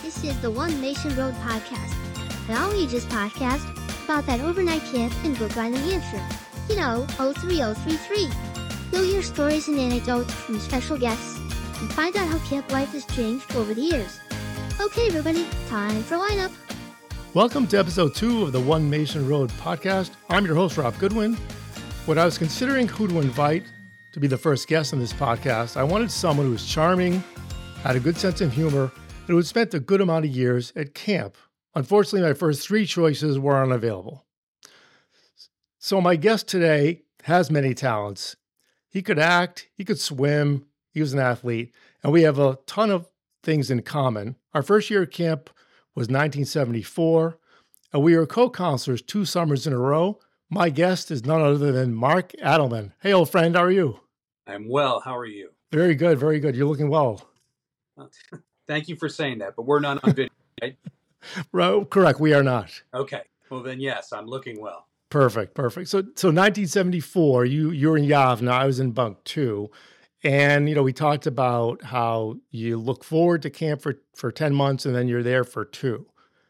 This is the One Mason Road podcast, an all ages podcast about that overnight camp in Brookline, New Hampshire. You know, 03033. You'll hear stories and anecdotes from special guests and find out how camp life has changed over the years. Okay, everybody, time for lineup. Welcome to episode 2 of the One Mason Road podcast. I'm your host, Rob Goodwin. When I was considering who to invite to be the first guest on this podcast, I wanted someone who was charming, had a good sense of humor, and who had spent a good amount of years at camp. Unfortunately, my first 3 choices were unavailable. So my guest today has many talents. He could act, he could swim, he was an athlete, and we have a ton of things in common. Our first year at camp was 1974, and we were co-counselors 2 summers in a row. My guest is none other than Mark Adelman. Hey, old friend, how are you? I'm well. How are you? Very good, very good. You're looking well. Thank you for saying that, but we're not on video, right? Right, correct, we are not. Okay. Well, then, yes, I'm looking well. Perfect. So 1974, you're in Yavna, I was in Bunk 2. And, we talked about how you look forward to camp for 10 months and then you're there for 2.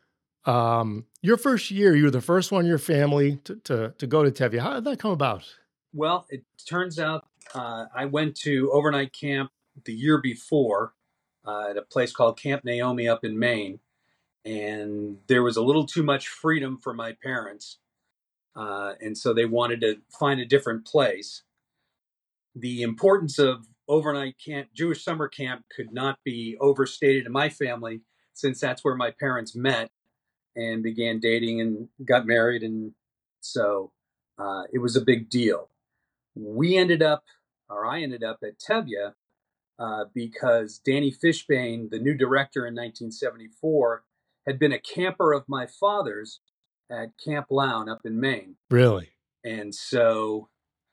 Your first year, you were the first one in your family to go to Tevye. How did that come about? Well, it turns out I went to overnight camp the year before at a place called Camp Naomi up in Maine. And there was a little too much freedom for my parents. And so they wanted to find a different place. The importance of overnight camp, Jewish summer camp, could not be overstated in my family, since that's where my parents met and began dating and got married. And so it was a big deal. I ended up at Tevye because Danny Fishbane, the new director in 1974, had been a camper of my father's at Camp Lown up in Maine. Really? And so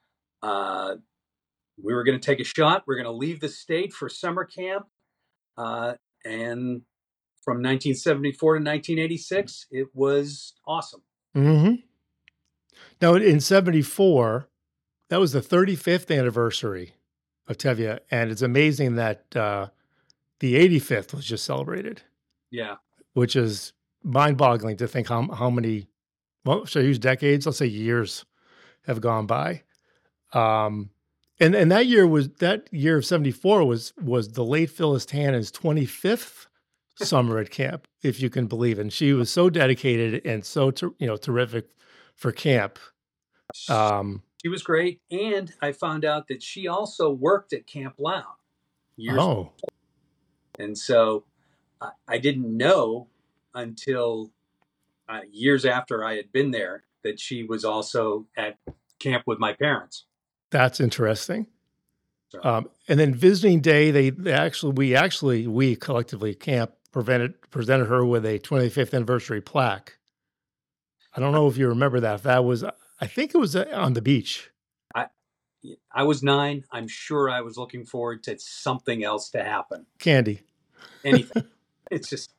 we were going to take a shot. We're going to leave the state for summer camp. And from 1974 to 1986, it was awesome. Mm-hmm. Now, in 74, that was the 35th anniversary of Tevye, and it's amazing that the 85th was just celebrated. Yeah. Which is mind-boggling to think how many, well, should I use decades? Let's say years have gone by. And that year of 74 was the late Phyllis Tannen's 25th summer at camp, if you can believe it. And she was so dedicated and so terrific for camp. She was great, and I found out that she also worked at Camp Lown years ago. And so I didn't know until years after I had been there that she was also at camp with my parents. That's interesting. So. And then visiting day, we collectively camp presented her with a 25th anniversary plaque. I don't know if you remember that. I think it was on the beach. I was 9. I'm sure I was looking forward to something else to happen. Candy. Anything. It's just,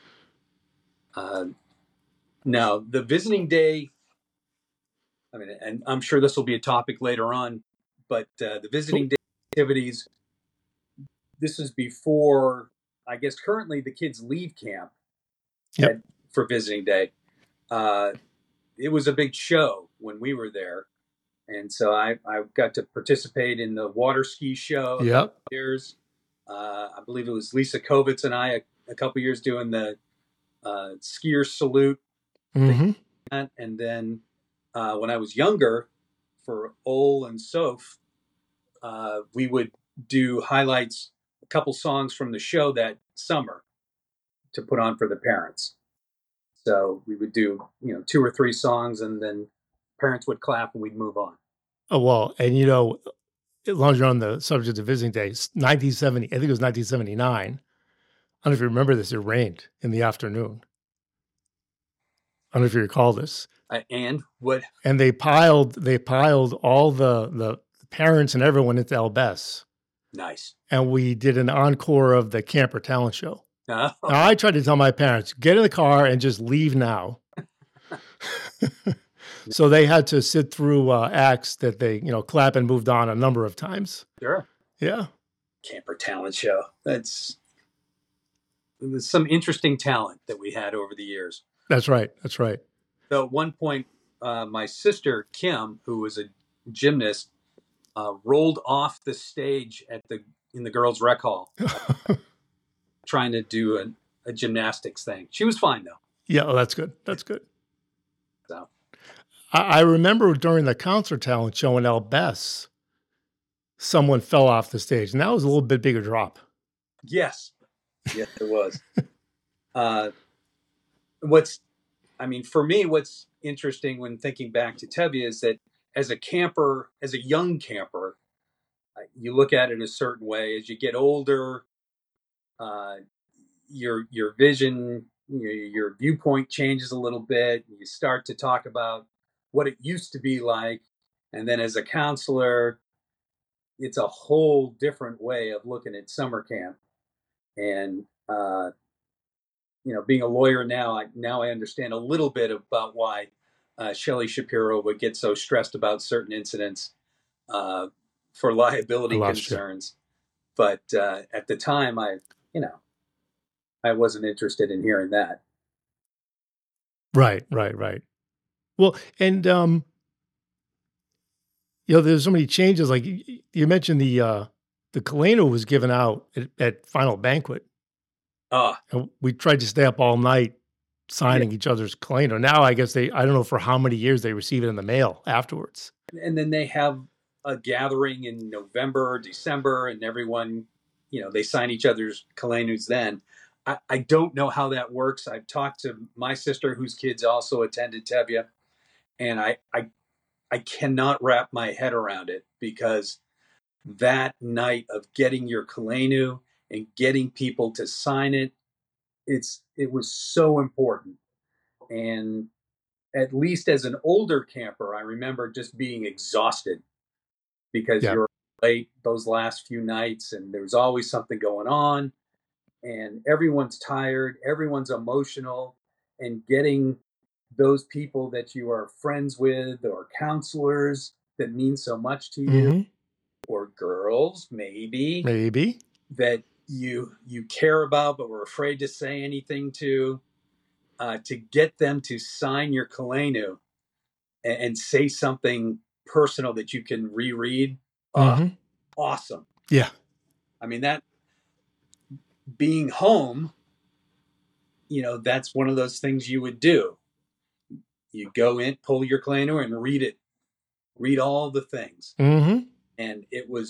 no, the visiting day, I mean, and I'm sure this will be a topic later on, but the visiting day activities, this is before, I guess currently the kids leave camp for visiting day. It was a big show when we were there. And so I got to participate in the water ski show. Yep. Years. I believe it was Lisa Kovitz and I a couple years doing the skier salute. Mm-hmm. And then when I was younger, for Ole and Soph, we would do highlights, a couple songs from the show that summer to put on for the parents. So we would do, 2 or 3 songs, and then parents would clap and we'd move on. Oh, well, and as long as you're on the subject of visiting days, 1970, I think it was 1979. I don't know if you remember this, it rained in the afternoon. I don't know if you recall this. And what? And they piled all the parents and everyone into El Bess. Nice. And we did an encore of the Camper Talent Show. Oh. Now, I tried to tell my parents, get in the car and just leave now. So they had to sit through acts that they, clap and moved on a number of times. Sure. Yeah. Camper Talent Show. That's there's some interesting talent that we had over the years. That's right. That's right. So at one point, my sister Kim, who was a gymnast, rolled off the stage in the girls' rec hall, trying to do a gymnastics thing. She was fine though. Yeah, oh, that's good. That's good. So I remember during the concert talent show in El Bess, someone fell off the stage, and that was a little bit bigger drop. yes, it was. For me, what's interesting when thinking back to Tevye is that as a young camper, you look at it a certain way. As you get older, your vision, your viewpoint changes a little bit. You start to talk about what it used to be like, and then as a counselor, it's a whole different way of looking at summer camp. And being a lawyer now, I understand a little bit about why Shelley Shapiro would get so stressed about certain incidents for liability concerns. But at the time, I wasn't interested in hearing that. Right. Well, and there's so many changes. Like you mentioned, the Kaleno was given out at Final Banquet. And we tried to stay up all night signing each other's Kaleno. Now, I guess I don't know for how many years they receive it in the mail afterwards. And then they have a gathering in November or December, and everyone, they sign each other's Kalenos then. I don't know how that works. I've talked to my sister, whose kids also attended Tevye, and I cannot wrap my head around it, because that night of getting your Kaleno and getting people to sign it, it was so important. And at least as an older camper, I remember just being exhausted because you're late those last few nights, and there's always something going on, and everyone's tired, everyone's emotional, and getting those people that you are friends with or counselors that mean so much to you, or girls maybe that you care about but were afraid to say anything to get them to sign your Kaleno and say something personal that you can reread. Awesome. Yeah. I mean, that being home, that's one of those things you would do. You go in, pull your Kaleno and read all the things. And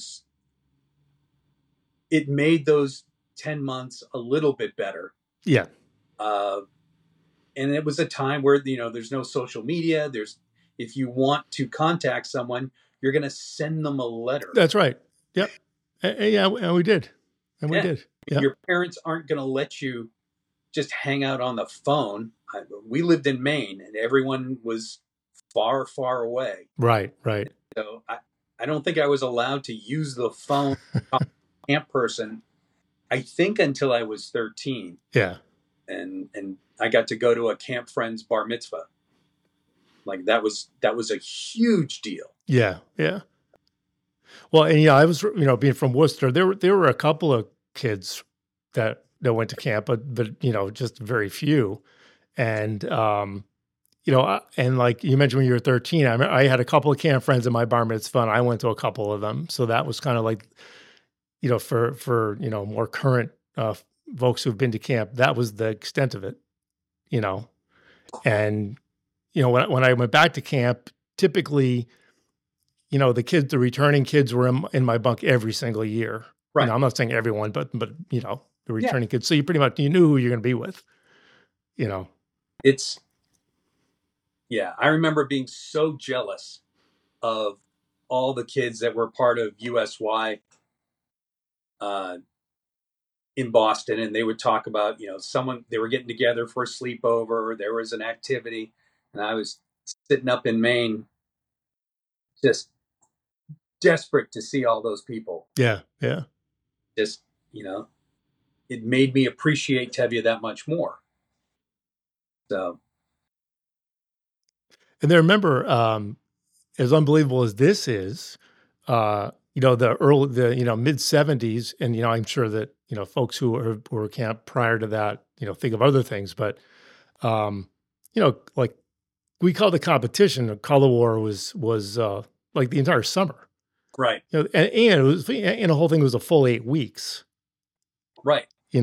it made those 10 months a little bit better. Yeah. And it was a time where, there's no social media. If you want to contact someone, you're going to send them a letter. That's right. Yep. And we did. And we did. Yep. Your parents aren't going to let you just hang out on the phone. We lived in Maine, and everyone was far, far away. Right. So I don't think I was allowed to use the phone camp person, I think, until I was 13. Yeah. And I got to go to a camp friend's bar mitzvah. Like that was a huge deal. Yeah. Well, and I was, being from Worcester, there were a couple of kids that went to camp, but just very few. And and like you mentioned when you were 13, I had a couple of camp friends in my bar mitzvah, and I went to a couple of them. So that was kind of like, for more current folks who've been to camp, that was the extent of it, And when I went back to camp, typically, the returning kids were in my bunk every single year. Right. I'm not saying everyone, but the returning kids. So you pretty much, you knew who you're going to be with, I remember being so jealous of all the kids that were part of USY in Boston, and they would talk about, they were getting together for a sleepover, or there was an activity, and I was sitting up in Maine, just desperate to see all those people. Yeah. Just, it made me appreciate Tevye that much more. So. And then remember, as unbelievable as this is, the mid 70s, and I'm sure that folks who were camp prior to that think of other things, but like we call the competition, Color War was like the entire summer, Right. and it was, and the whole thing was a full 8 weeks, Right.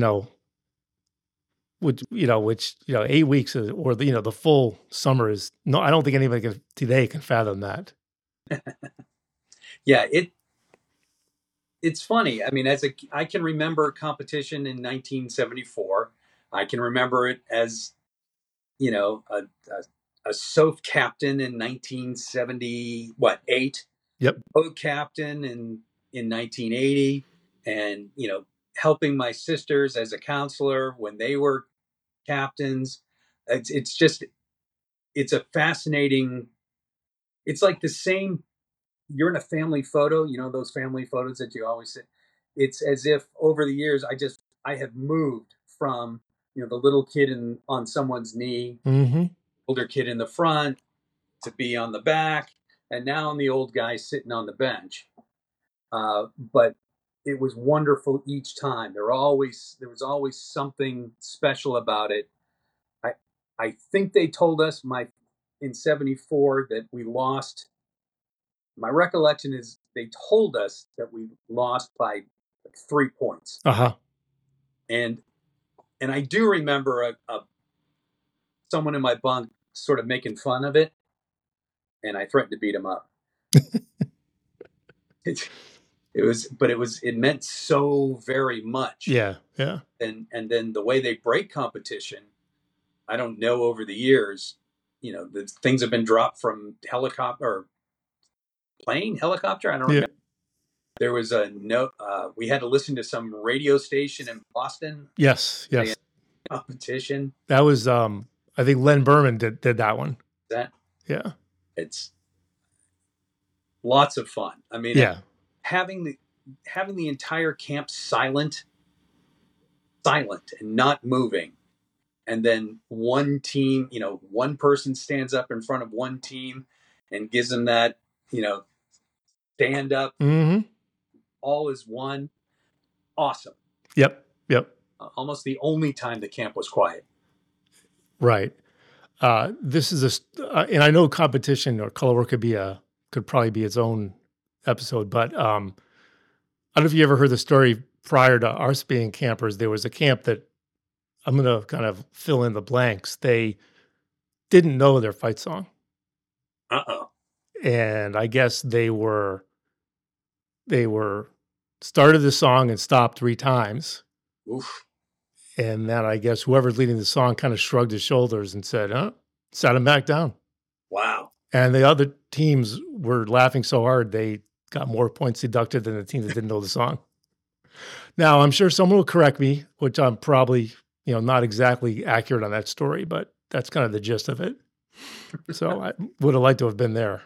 which 8 weeks is, or the full summer is no. I don't think anybody today can fathom that. Yeah, it's funny. I mean, I can remember competition in 1974. I can remember it as a SOF captain in 1978. Yep. Boat captain in 1980, and helping my sisters as a counselor when they were captains. It's a fascinating. It's like the same. You're in a family photo, those family photos that you always say. It's as if over the years I have moved from the little kid on someone's knee, Mm-hmm. older kid in the front, to be on the back, and now I'm the old guy sitting on the bench. But it was wonderful each time. There was always something special about it. I think they told us in 74 that we lost. My recollection is they told us that we lost by 3 points. Uh-huh. And I do remember someone in my bunk sort of making fun of it, and I threatened to beat him up. It meant so very much. Yeah, yeah. And then the way they break competition, I don't know, over the years, the things have been dropped from helicopter. I don't remember. Yeah. There was a note. We had to listen to some radio station in Boston. Yes. Competition. That was, I think Len Berman did that one. Yeah. It's lots of fun. I mean, yeah. Having the entire camp silent and not moving, and then one team, one person stands up in front of one team and gives them that, stand up. Mm-hmm. All is one. Awesome. Yep. Almost the only time the camp was quiet. Right. This is and I know competition or color work could probably be its own episode, but I don't know if you ever heard the story prior to us being campers. There was a camp that I'm going to kind of fill in the blanks. They didn't know their fight song. Uh-oh. And I guess they started the song and stopped 3 times. Oof. And then I guess whoever's leading the song kind of shrugged his shoulders and said, sat him back down. Wow. And the other teams were laughing so hard, they got more points deducted than the team that didn't know the song. Now, I'm sure someone will correct me, which I'm probably, not exactly accurate on that story, but that's kind of the gist of it. So I would have liked to have been there.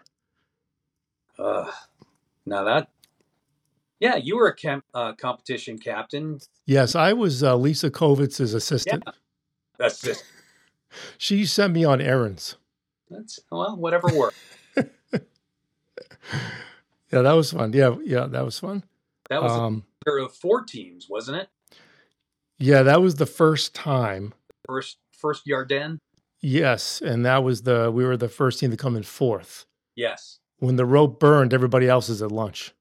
Yeah, you were a competition captain. Yes, I was Lisa Kovitz's assistant. Yeah, that's just. She sent me on errands. Whatever worked. Yeah, that was fun. Yeah, that was fun. That was a pair of 4 teams, wasn't it? Yeah, that was the first time. First Yarden? Yes, and that was we were the first team to come in 4th. Yes. When the rope burned, everybody else is at lunch.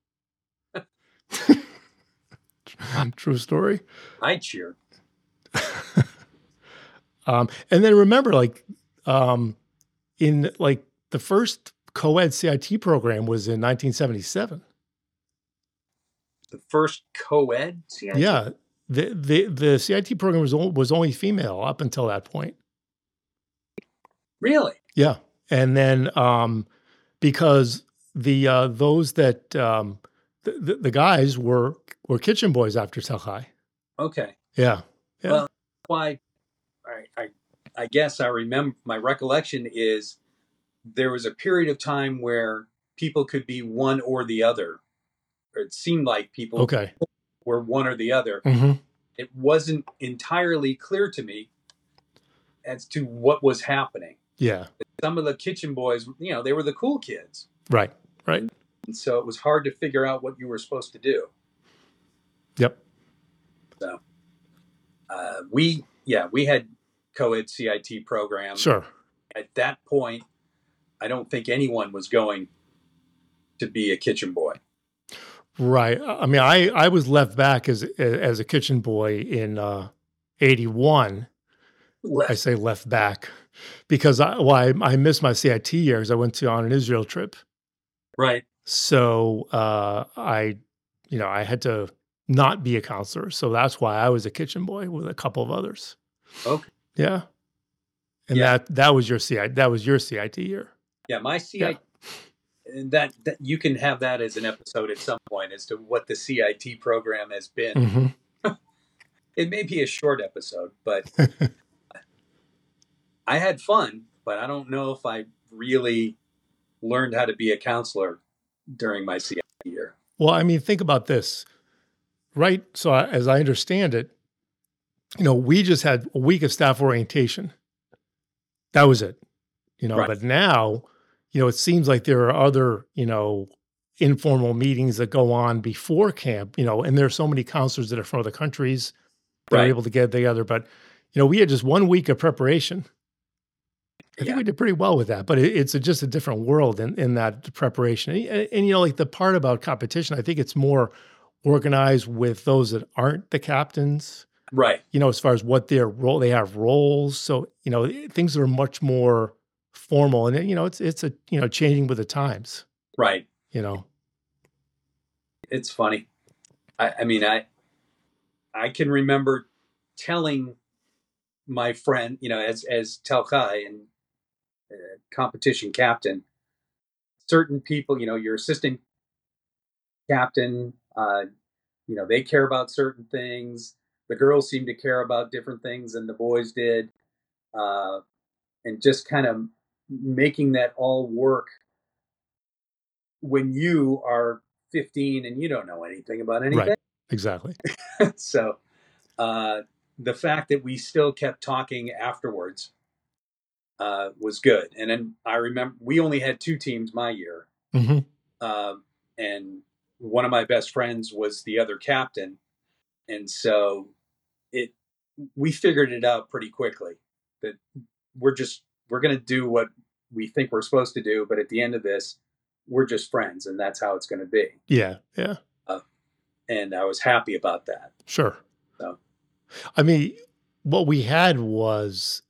True story. I cheered. And then remember, in the first co-ed CIT program was in 1977. The first co-ed CIT? Yeah. The CIT program was only female up until that point. Really? Yeah. And then because those that the guys were kitchen boys after Telhai. Okay. Yeah. Well, why I guess I remember, my recollection is there was a period of time where people could be one or the other. Or it seemed like people were one or the other. Mm-hmm. It wasn't entirely clear to me as to what was happening. Yeah. Some of the kitchen boys, they were the cool kids. Right. And so it was hard to figure out what you were supposed to do. Yep. So we had co-ed CIT programs. Sure. At that point, I don't think anyone was going to be a kitchen boy. Right. I mean, I was left back as a kitchen boy in 81. I say left back because I missed my CIT years. I went on an Israel trip. Right. So I had to not be a counselor. So that's why I was a kitchen boy with a couple of others. Okay. Yeah. And that was your CIT year. Yeah, my CIT. And that you can have that as an episode at some point as to what the CIT program has been. Mm-hmm. It may be a short episode, but I had fun, but I don't know if I really learned how to be a counselor during my CIT year. Well, I mean, think about this, right? So as I understand it, we just had a week of staff orientation. That was it, Right. But now, it seems like there are other, informal meetings that go on before camp, and there are so many counselors that are from other countries that are able to get together. But, we had just 1 week of preparation. I think we did pretty well with that, but it's just a different world in that preparation. And like the part about competition, I think it's more organized with those that aren't the captains. Right. As far as what their role, they have roles. So, things are much more formal, and it's a changing with the times. Right. It's funny. I mean, I can remember telling my friend, as Telchai and competition captain, certain people, your assistant captain, they care about certain things. The girls seem to care about different things than the boys did. And just kind of making that all work when you are 15 and you don't know anything about anything. Right. Exactly. So the fact that we still kept talking afterwards was good. And then I remember we only had 2 teams my year. Mm-hmm. And one of my best friends was the other captain. And so we figured it out pretty quickly that we're going to do what we think we're supposed to do. But at the end of this, we're just friends, and that's how it's going to be. Yeah. Yeah. And I was happy about that. Sure. So, I mean, what we had was,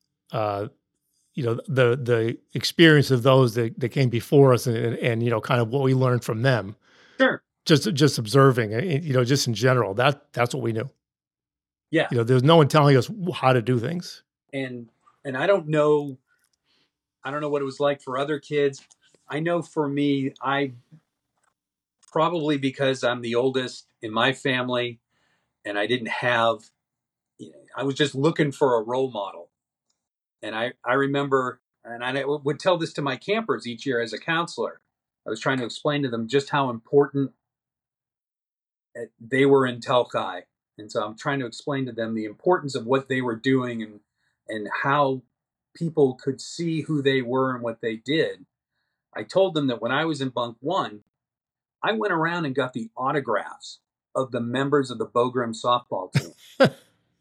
the experience of those that came before us and kind of what we learned from them. Sure. Just observing, just in general, that's what we knew. Yeah. There's no one telling us how to do things. And I don't know what it was like for other kids. I know for me, I probably because I'm the oldest in my family and I didn't have, I was just looking for a role model. And I remember, and I would tell this to my campers each year as a counselor. I was trying to explain to them just how important they were in Telchai. And so I'm trying to explain to them the importance of what they were doing and how people could see who they were and what they did. I told them that when I was in bunk 1, I went around and got the autographs of the members of the Bogram softball team.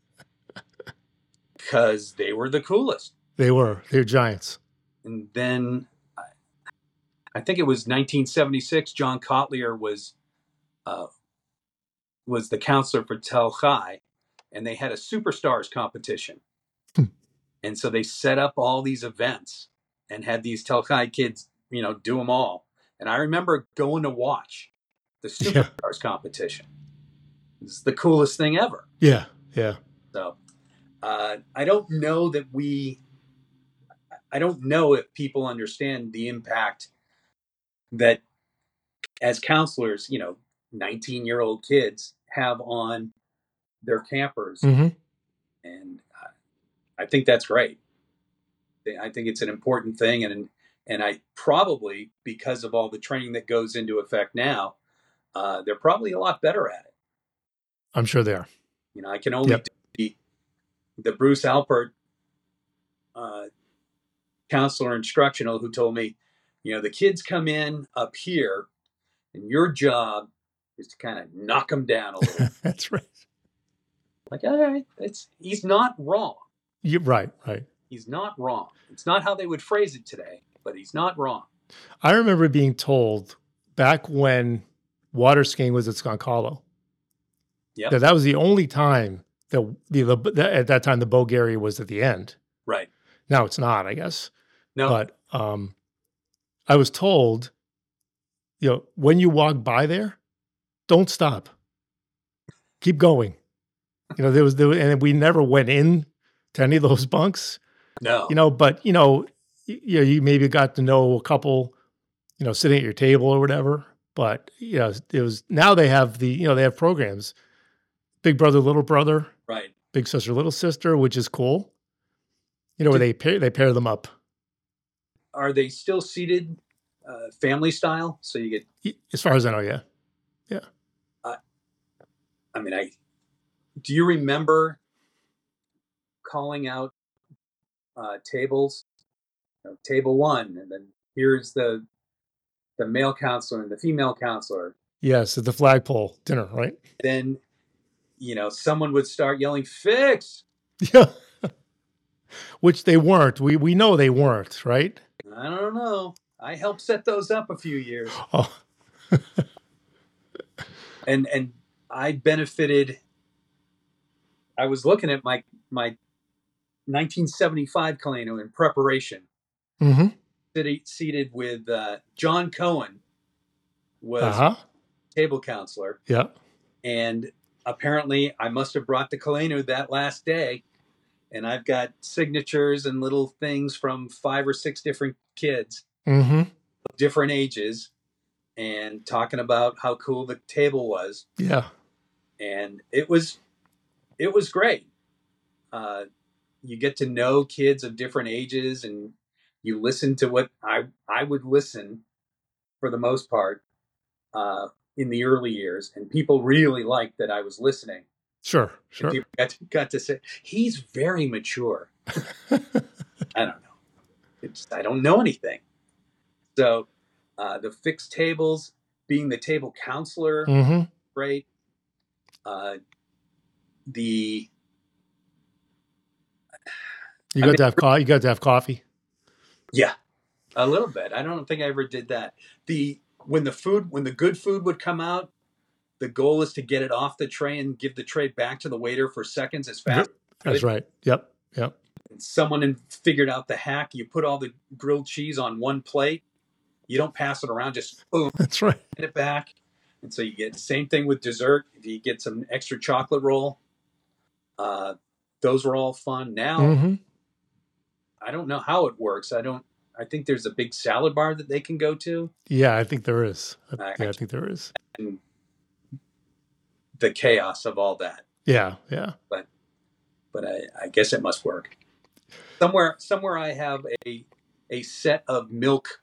Because they were the coolest. They're giants. And then I think it was 1976, John Kotlier was the counselor for Telchai, and they had a superstars competition. And so they set up all these events and had these Telchai kids, do them all. And I remember going to watch the superstars competition. It's the coolest thing ever. Yeah. Yeah. So I don't know if people understand the impact that as counselors, 19-year-old kids have on their campers. Mm-hmm. And I think that's great. I think it's an important thing. And I probably, because of all the training that goes into effect now, they're probably a lot better at it. I'm sure they are. I can only do the Bruce Alpert counselor instructional who told me, the kids come in up here and your job is to kind of knock them down a little. That's right. Like, all right, he's not wrong. You're right. He's not wrong. It's not how they would phrase it today, but he's not wrong. I remember being told back when water skiing was at Skonkalo. Yeah, That was the only time at that time the boat area was at the end. right. Now it's not, I guess. No, But I was told, when you walk by there, don't stop. Keep going. There was and we never went in to any of those bunks. no. But you maybe got to know a couple, sitting at your table or whatever. But it was now they have they have programs, Big Brother, Little Brother, Right. Big Sister, Little Sister, which is cool. Where they pair them up. Are they still seated family style? So you get, As far as I know, yeah. I mean, do you remember calling out tables? Table 1, and then here's the male counselor and the female counselor. Yes, at the flagpole dinner, right? Then, someone would start yelling, "Fix!" Yeah. Which they weren't. We know they weren't, right? I don't know. I helped set those up a few years. Oh. And I benefited. I was looking at my 1975 Kaleno in preparation. Mm-hmm. Seated with John Cohen was table counselor. Yeah. And apparently I must have brought the Kaleno that last day. And I've got signatures and little things from 5 or 6 different kids mm-hmm. of different ages and talking about how cool the table was. Yeah. And it was great. You get to know kids of different ages, and you listen to what I would listen for the most part in the early years, and people really liked that I was listening. Sure. And people got to say, he's very mature. I don't know. I don't know anything. So the fixed tables, being the table counselor, mm-hmm. great. You got to have coffee. Yeah, a little bit. I don't think I ever did that. When the good food would come out, the goal is to get it off the tray and give the tray back to the waiter for seconds as fast. That's right. Yep. And someone figured out the hack. You put all the grilled cheese on one plate. You don't pass it around. Just boom. That's right. Get it back. And so you get the same thing with dessert. If you get some extra chocolate roll, those were all fun. Now, mm-hmm. I don't know how it works. I think there's a big salad bar that they can go to. Yeah, I think there is. I think there is. And the chaos of all that. Yeah. But I guess it must work. Somewhere I have a set of milk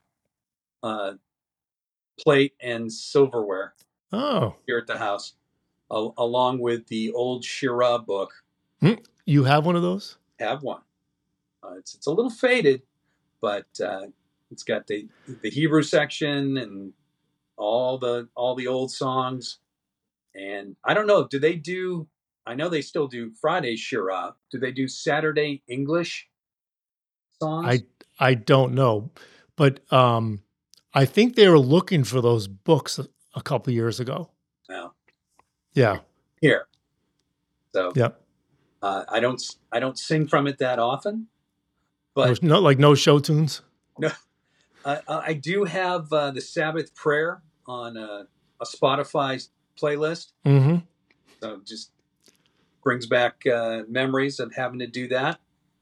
plate and silverware. Oh. Here at the house, along with the old Shira book. You have one of those? Have one. It's a little faded, but it's got the Hebrew section and all the old songs. And I don't know, I know they still do Friday Shira. Do they do Saturday English songs? I don't know, but I think they were looking for those books a couple of years ago. No. Yeah. Here. So yeah. I don't sing from it that often, but no show tunes. No, I do have the Sabbath prayer on a Spotify playlist. Mm-hmm. So just brings back memories of having to do that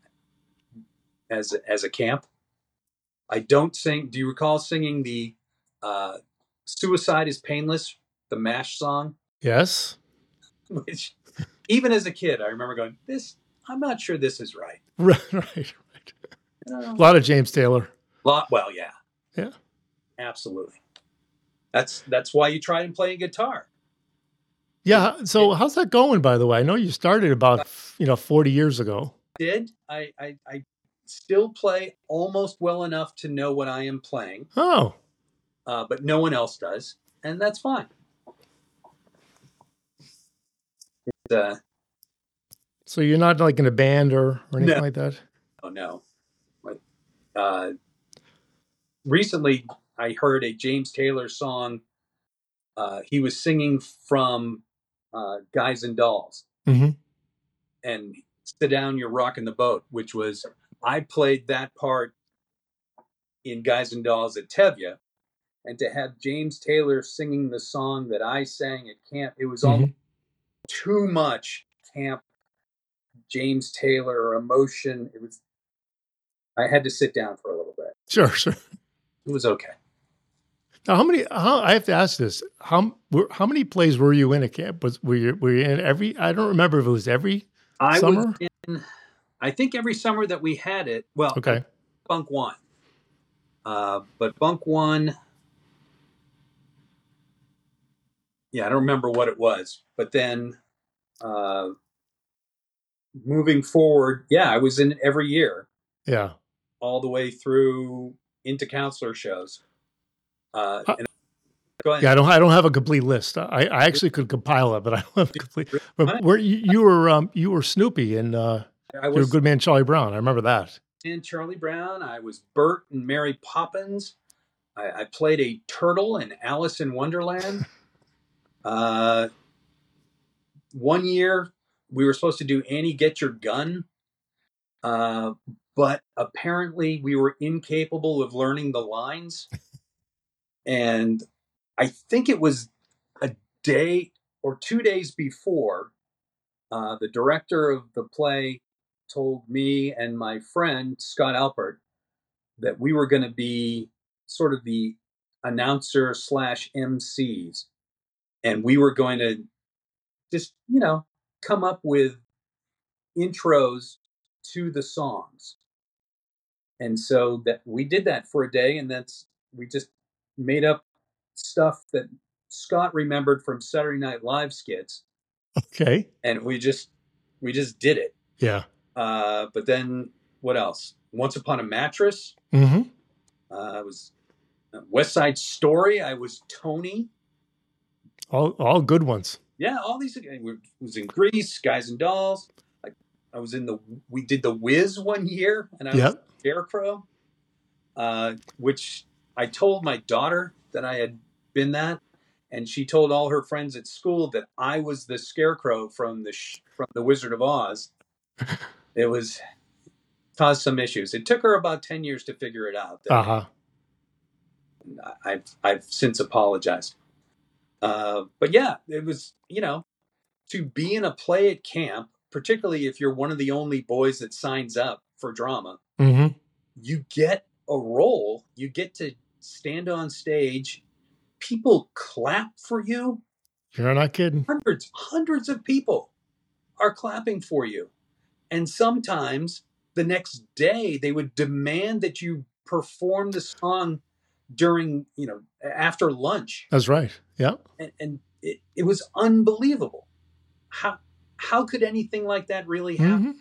as a camp. I don't sing. Do you recall singing the "Suicide is Painless," the MASH song? Yes. Which, even as a kid, I remember going, I'm not sure this is right. Right. A lot of James Taylor. Well, yeah. Yeah. Absolutely. That's why you tried and play guitar. Yeah. So how's that going, by the way? I know you started about 40 years ago. I still play almost well enough to know what I am playing. Oh. But no one else does. and that's fine. It's, So you're not like in a band or anything like that? oh no. Recently, I heard a James Taylor song. He was singing from Guys and Dolls, Mm-hmm. and "Sit Down, You're Rocking the Boat," which was, I played that part in Guys and Dolls at Tevye, and to have James Taylor singing the song that I sang at camp, it was almost too much camp James Taylor emotion. I had to sit down for a little bit. Sure. It was okay. Now, I have to ask this: how many plays were you in at camp? Were you in every? I don't remember if it was every summer. I think every summer that we had it. Well, okay. Bunk One, but Bunk One. Yeah, I don't remember what it was, but then moving forward, yeah, I was in it every year. Yeah. All the way through into counselor shows. Go ahead. Yeah, I don't have a complete list. I actually could compile it, but I don't have a complete. But where you were Snoopy and you were Good Man Charlie Brown. I remember that. And Charlie Brown. I was Bert and Mary Poppins. I played a turtle in Alice in Wonderland. 1 year we were supposed to do Annie Get Your Gun, but apparently we were incapable of learning the lines. And I think it was a day or 2 days before, the director of the play told me and my friend, Scott Alpert, that we were going to be sort of the announcer / MCs. And we were going to just, come up with intros to the songs. And so that we did that for a day, and we just made up stuff that Scott remembered from Saturday Night Live skits. Okay. And we just did it. Yeah. But then what else? Once Upon a Mattress. Mm-hmm. I was West Side Story. I was Tony. All good ones. Yeah, all these. I was in Grease, Guys and Dolls. I was we did The Wiz 1 year, and I was Scarecrow, which I told my daughter that I had been that, and she told all her friends at school that I was the Scarecrow from the Wizard of Oz. It caused some issues. It took her about 10 years to figure it out. I've since apologized. But yeah, it was, to be in a play at camp, particularly if you're one of the only boys that signs up for drama, you get a role. You get to stand on stage. People clap for you. You're not kidding. Hundreds of people are clapping for you. And sometimes the next day they would demand that you perform the song during, after lunch. That's right. Yeah. And it was unbelievable. How could anything like that really happen?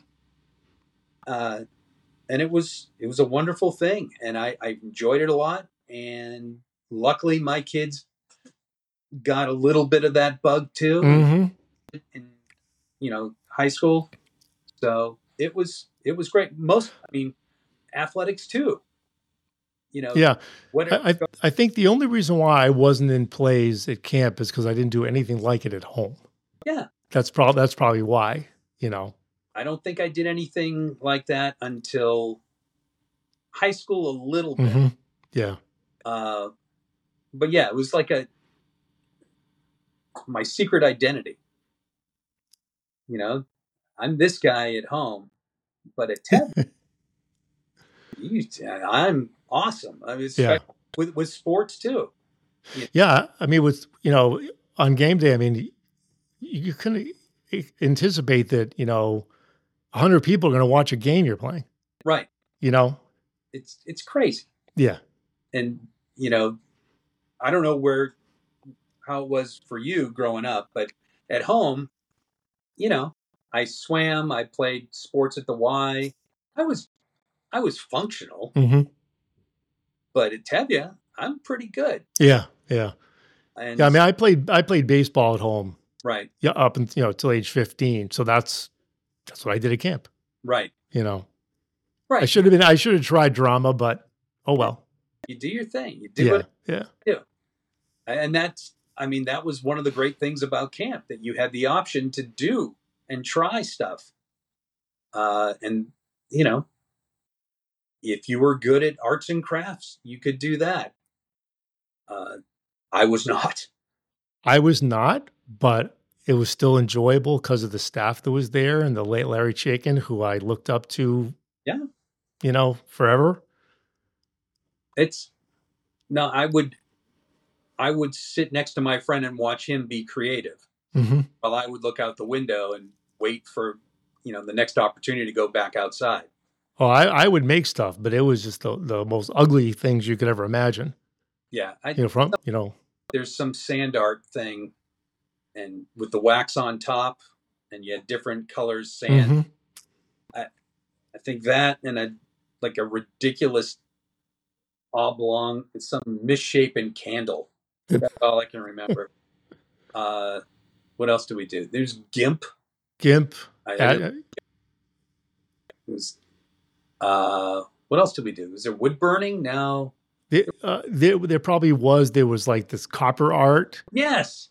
And it was a wonderful thing, and I enjoyed it a lot. And luckily, my kids got a little bit of that bug too in high school. So it was great. Athletics too. Yeah. I think the only reason why I wasn't in plays at camp is because I didn't do anything like it at home. Yeah. That's probably why, I don't think I did anything like that until high school a little bit. Yeah. But yeah, it was like my secret identity. I'm this guy at home, but at Tevye, I'm awesome. With sports too. Yeah. On game day, you couldn't anticipate that, 100 people are going to watch a game you're playing. Right. It's crazy. Yeah. And, I don't know how it was for you growing up, but at home, I swam, I played sports at the Y. I was functional, but at Tevye, I'm pretty good. Yeah. Yeah. And Yeah, I mean, I played baseball at home, right, yeah, up until till age 15. So that's what I did at camp. right, You know, right. I should have tried drama, but oh Yeah, well. you do your thing. You do Yeah, what yeah. you do. And I mean, that was one of the great things about camp, that you had the option to do and try stuff. And, you know, if you were good at arts and crafts, you could do that. I was not. I was not, but it was still enjoyable because of the staff that was there and the late Larry Chaikin, who I looked up to, Yeah. Forever. It's no, I would sit next to my friend and watch him be creative Mm-hmm. while I would look out the window and wait for, the next opportunity to go back outside. Oh, I would make stuff, but it was just the most ugly things you could ever imagine. Yeah. There's some sand art thing, and with the wax on top, and you had different colors sand. Mm-hmm. I think that, and a ridiculous oblong, some misshapen candle. That's all I can remember. What else do we do? There's GIMP. GIMP. It was, what else did we do? Was there wood burning? No. There probably was. There was like this copper art. Yes.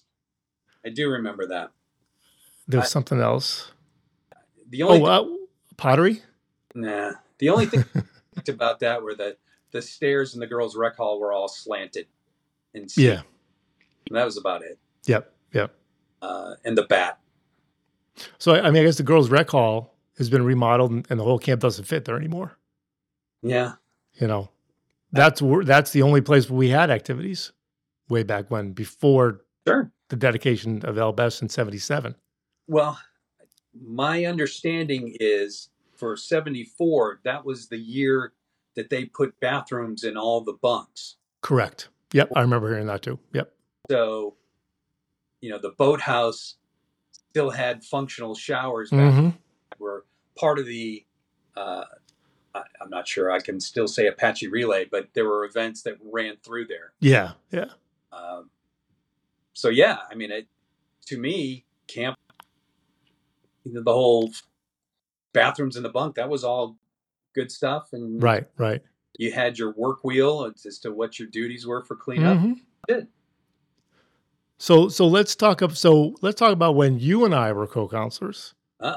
I do remember that. There was something else. The only pottery? Nah. The only thing about that were the stairs in the girls' rec hall were all slanted. And yeah. And that was about it. Yep. And the bat. So, I mean, I guess the girls' rec hall has been remodeled and the whole camp doesn't fit there anymore. Yeah. That's the only place where we had activities way back when, before the dedication of El Best in 77. Well, my understanding is for 74, that was the year that they put bathrooms in all the bunks. Correct. Yep. I remember hearing that too. Yep. So, the boathouse still had functional showers back mm-hmm. that were part of the, I'm not sure I can still say Apache Relay, but there were events that ran through there. Yeah. So, yeah, I mean, to me, camp, the whole bathrooms in the bunk, that was all good stuff. And right. You had your work wheel as to what your duties were for cleanup. Mm-hmm. Good. So let's talk about when you and I were co-counselors.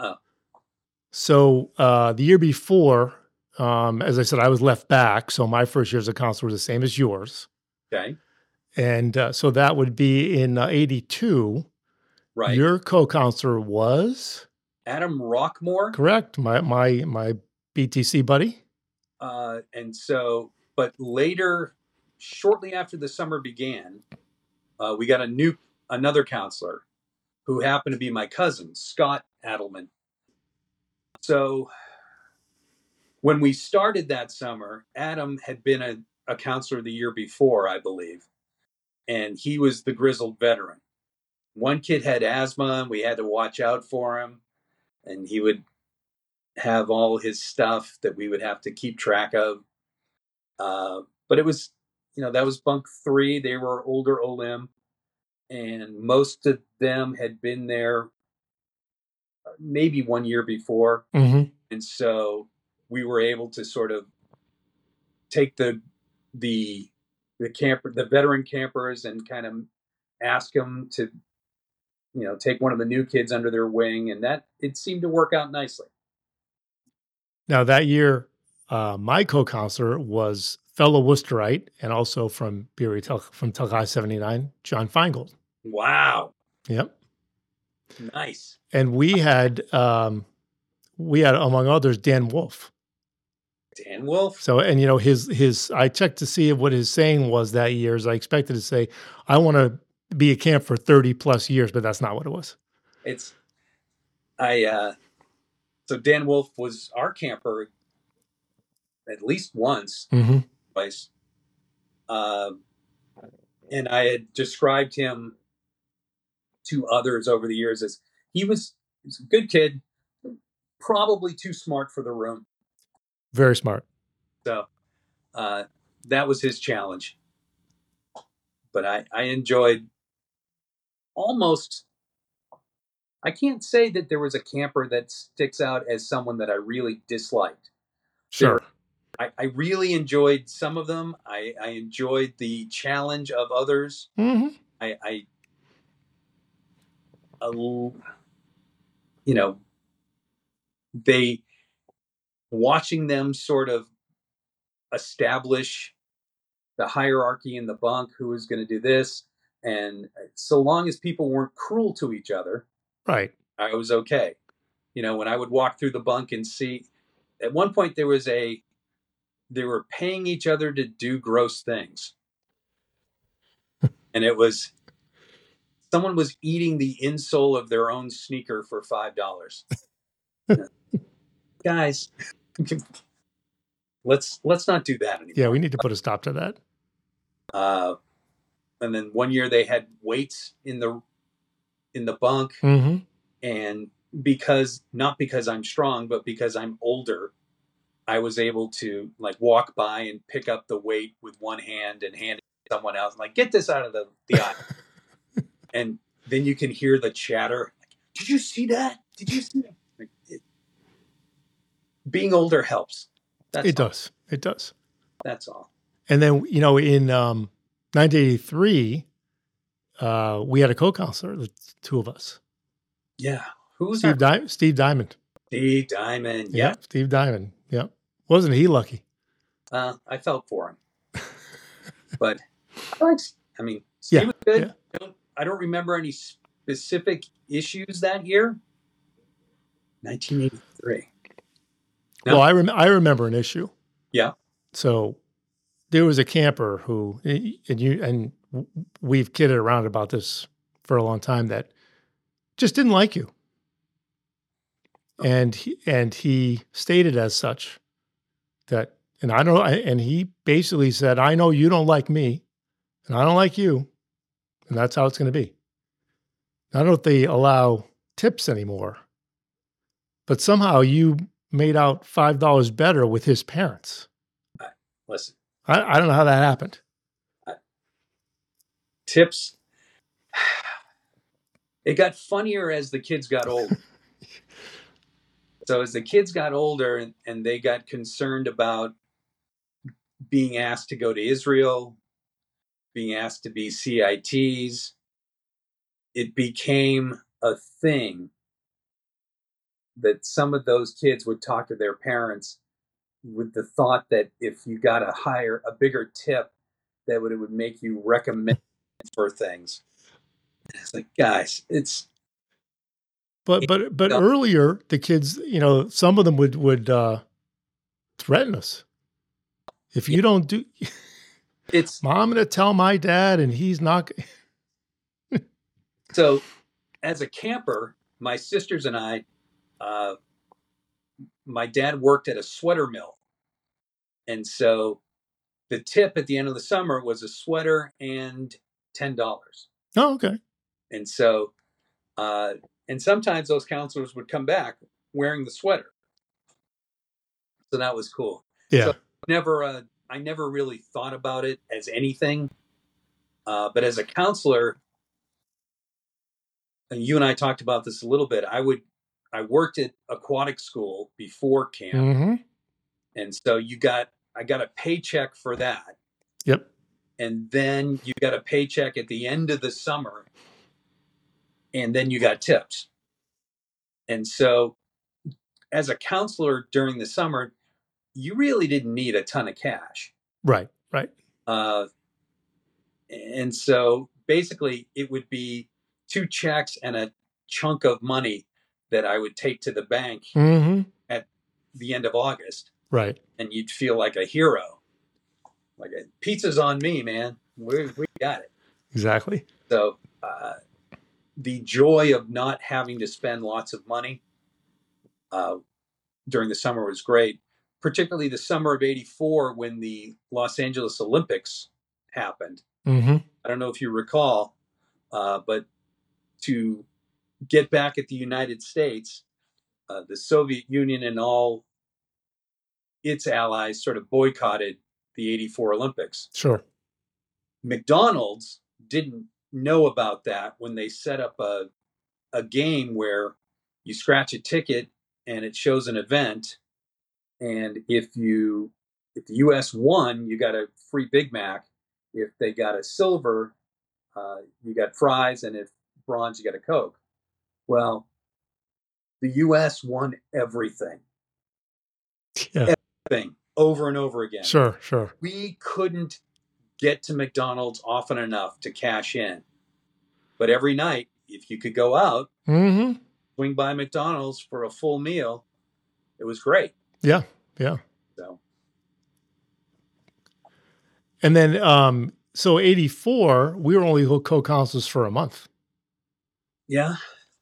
So the year before, as I said, I was left back. So my first year as a counselor was the same as yours. Okay. And so that would be in 82. Right. Your co-counselor was? Adam Rockmore. Correct. My BTC buddy. And so, but later, shortly after the summer began, we got another counselor who happened to be my cousin, Scott Adelman. So when we started that summer, Adam had been a counselor the year before, I believe, and he was the grizzled veteran. One kid had asthma, and we had to watch out for him, and he would have all his stuff that we would have to keep track of. But it was, that was bunk 3. They were older Olim, and most of them had been there maybe 1 year before. Mm-hmm. And so we were able to sort of take the veteran campers and kind of ask them to, take one of the new kids under their wing, and that it seemed to work out nicely. Now that year, my co-counselor was fellow Worcesterite and also from from Telkai 79, John Feingold. Wow. Yep. Nice. And we had among others Dan Wolf. Dan Wolf. So, and his I checked to see what his saying was that year. As I expected to say, I want to be a camp for 30 plus years, but that's not what it was. So Dan Wolf was our camper at least once, mm-hmm. twice. And I had described him to others over the years as he was a good kid, probably too smart for the room. Very smart. So that was his challenge. but I enjoyed almost. I can't say that there was a camper that sticks out as someone that I really disliked. There, Sure. I really enjoyed some of them. I enjoyed the challenge of others. Mm-hmm. You know, they watching them sort of establish the hierarchy in the bunk, who was going to do this, and so long as people weren't cruel to each other, Right. I was okay. When I would walk through the bunk and see, at one point they were paying each other to do gross things, and it was someone was eating the insole of their own sneaker for $5. Guys, let's not do that anymore. Yeah, we need to put a stop to that. And then one year they had weights in the bunk, Mm-hmm. and not because I'm strong, but because I'm older, I was able to like walk by and pick up the weight with one hand and hand it to someone else. Like, get this out of the aisle. And then you can hear the chatter. Did you see that? Did you see that? Being older helps. It does. It does. That's all. And then, in 1983, we had a co-counselor, the two of us. Yeah. Who's Steve Diamond. Steve Diamond. Yeah. Steve Diamond. Yeah. Wasn't he lucky? I felt for him. But Steve was good. Yeah. I don't remember any specific issues that year. 1983. No. Well, I remember an issue. Yeah. So there was a camper who, and we've kidded around about this for a long time, that just didn't like you. And he stated as such that, and he basically said, I know you don't like me and I don't like you. And that's how it's going to be. I don't know if they allow tips anymore, but somehow you made out $5 better with his parents. Listen, I don't know how that happened. Tips. It got funnier as the kids got older. So as the kids got older and they got concerned about being asked to go to Israel, being asked to be CITs, it became a thing that some of those kids would talk to their parents with the thought that if you got a bigger tip, that it would make you recommend for things. And it's like, guys, it's. But earlier the kids, some of them would threaten us. If you don't do, Mom, I'm going to tell my dad, and he's not. So, as a camper, my sisters and I, my dad worked at a sweater mill. And so the tip at the end of the summer was a sweater and $10. Oh, okay. And so, and sometimes those counselors would come back wearing the sweater. So that was cool. Yeah. So I never really thought about it as anything. But as a counselor, and you and I talked about this a little bit, I worked at aquatic school before camp. Mm-hmm. And so I got a paycheck for that. Yep. And then you got a paycheck at the end of the summer. And then you got tips. And so as a counselor during the summer, you really didn't need a ton of cash. Right. And so basically it would be 2 checks and a chunk of money that I would take to the bank at the end of August. Right. And you'd feel like a hero. Like, pizza's on me, man. We got it. Exactly. So the joy of not having to spend lots of money during the summer was great, particularly the summer of '84 when the Los Angeles Olympics happened. Mm-hmm. I don't know if you recall, but to get back at the United States, the Soviet Union and all its allies sort of boycotted the '84 Olympics. Sure. McDonald's didn't know about that when they set up a game where you scratch a ticket and it shows an event. And if the US won, you got a free Big Mac. If they got a silver, you got fries. And if bronze, you got a Coke. Well, the US won everything. Yeah. Everything over and over again. Sure. We couldn't get to McDonald's often enough to cash in. But every night, if you could go out, swing by McDonald's for a full meal, it was great. Yeah. So, and then, so 84, we were only co-counselors for a month. Yeah.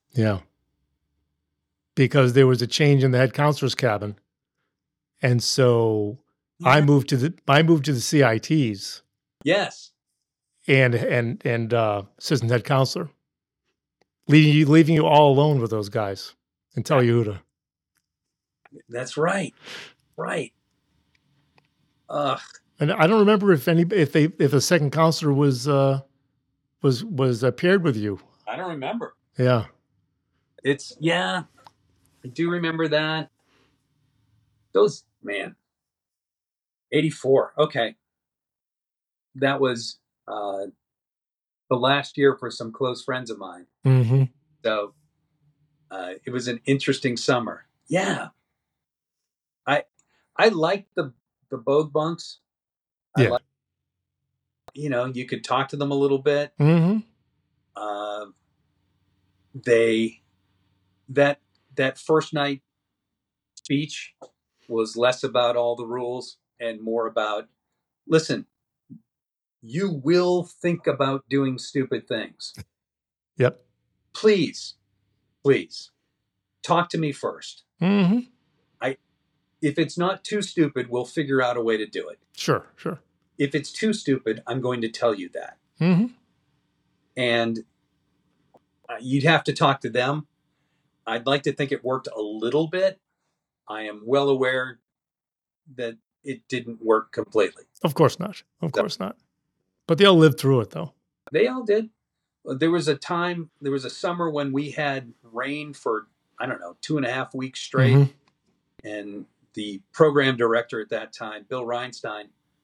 Because there was a change in the head counselor's cabin. And so I moved to the CITs. Yes. And assistant head counselor. Leaving you all alone with those guys and tell you who to. That's right. Right. And I don't remember if a second counselor was paired with you. I don't remember. Yeah. I do remember that. Those, man. 84. Okay. That was the last year for some close friends of mine. Mm-hmm. So it was an interesting summer. Yeah. I liked the Bogue bunks. Yeah. You could talk to them a little bit. Mm-hmm. That first night speech was less about all the rules and more about, listen, you will think about doing stupid things. Yep. Please talk to me first. Mm-hmm. If it's not too stupid, we'll figure out a way to do it. Sure. If it's too stupid, I'm going to tell you that. Mm-hmm. And you'd have to talk to them. I'd like to think it worked a little bit. I am well aware that it didn't work completely. Of course not. But they all lived through it, though. They all did. There was a summer when we had rain for, 2.5 weeks straight. Mm-hmm. And the program director at that time, Bill Reinstein,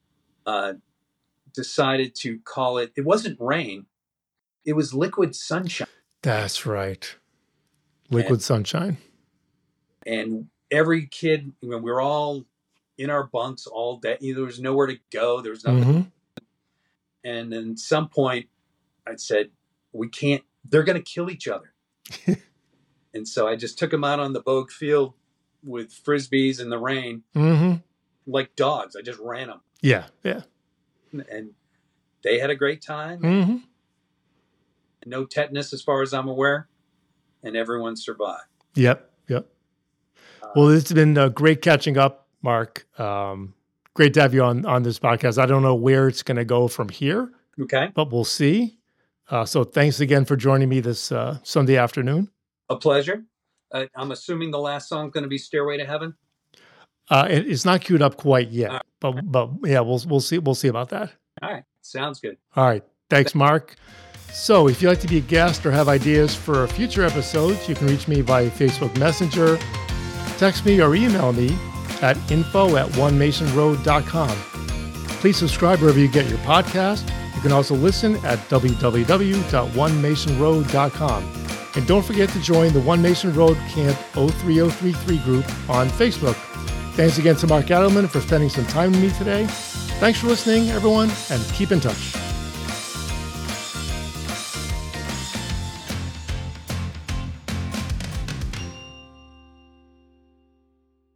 decided to call it wasn't rain, it was liquid sunshine. That's right. Liquid sunshine. And every kid, we were all in our bunks all day. There was nowhere to go. There was nothing. Mm-hmm. And then at some point, I said, we can't, they're going to kill each other. And so I just took them out on the Bogue field with Frisbees in the rain, like dogs. I just ran them. Yeah. And they had a great time. Mm-hmm. No tetanus as far as I'm aware. And everyone survived. Yep. Well, it's been great catching up, Mark. Great to have you on this podcast. I don't know where it's going to go from here. Okay. But we'll see. So thanks again for joining me this Sunday afternoon. A pleasure. I'm assuming the last song is going to be "Stairway to Heaven." It's not queued up quite yet, but yeah, we'll see. We'll see about that. All right, sounds good. All right, thanks, Mark. So, if you'd like to be a guest or have ideas for future episodes, you can reach me via Facebook Messenger, text me, or email me at info@onemasonroad.com. Please subscribe wherever you get your podcast. You can also listen at www.onemasonroad.com. And don't forget to join the One Mason Road Camp 03033 group on Facebook. Thanks again to Mark Adelman for spending some time with me today. Thanks for listening, everyone, and keep in touch.